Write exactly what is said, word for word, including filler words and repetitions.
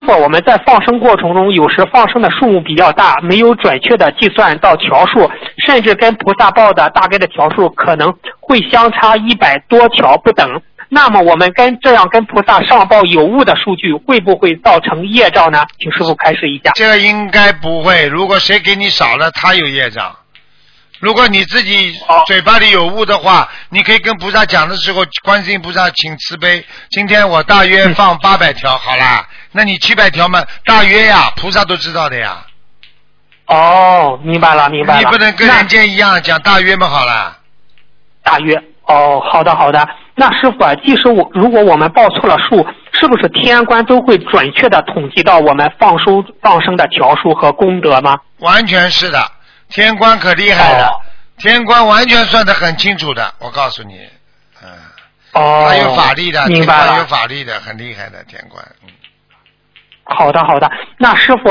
傅，我们在放生过程中，有时放生的数目比较大，没有准确的计算到条数，甚至跟菩萨报的大概的条数可能会相差一百多条不等。那么我们跟这样跟菩萨上报有误的数据，会不会造成业障呢？请师父开示一下。 这个应该不会，如果谁给你少了，他有业障。如果你自己嘴巴里有误的话，你可以跟菩萨讲的时候，观世音菩萨请慈悲，今天我大约放八百条，好啦，那你七百条嘛，大约呀，菩萨都知道的呀。 哦，明白了，明白了。 你不能跟人家一样讲大约嘛，好了。 大约，哦，好的，好的。那师傅啊，即使我如果我们报错了数，是不是天官都会准确的统计到我们放收放生的条数和功德吗？ 完全是的，天官可厉害了，哦、天官完全算得很清楚的，我告诉你，嗯， 哦， 他有法力的， 明白了， 天官有法力的，很厉害的天官。嗯， 好的，好的。那师傅。